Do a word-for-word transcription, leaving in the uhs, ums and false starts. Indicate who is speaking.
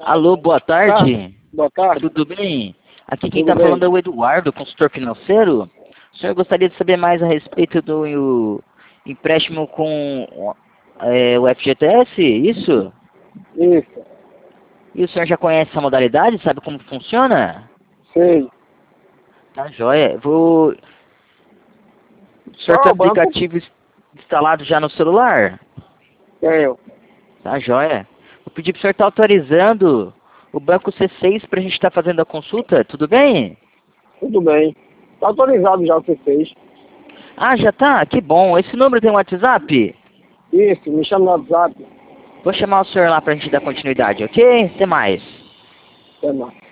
Speaker 1: Alô, boa tarde.
Speaker 2: Boa tarde.
Speaker 1: Tudo bem? Aqui quem
Speaker 2: Tudo
Speaker 1: está
Speaker 2: bem.
Speaker 1: falando é o Eduardo, consultor financeiro. O senhor gostaria de saber mais a respeito do o, empréstimo com é, o F G T S, isso?
Speaker 2: Isso.
Speaker 1: E o senhor já conhece essa modalidade? Sabe como funciona?
Speaker 2: Sei.
Speaker 1: Tá joia. Vou... O senhor tem
Speaker 2: Qual
Speaker 1: o
Speaker 2: o banco?
Speaker 1: aplicativo instalado já no celular?
Speaker 2: Tenho.
Speaker 1: Tá joia. Vou pedir para o senhor estar autorizando o banco C seis para a gente estar fazendo a consulta, tudo bem?
Speaker 2: Tudo bem. Tá autorizado já o que fez.
Speaker 1: Ah, já tá? Que bom. Esse número tem um WhatsApp?
Speaker 2: Isso, me chama no WhatsApp.
Speaker 1: Vou chamar o senhor lá pra gente dar continuidade, ok? Até mais.
Speaker 2: Até mais.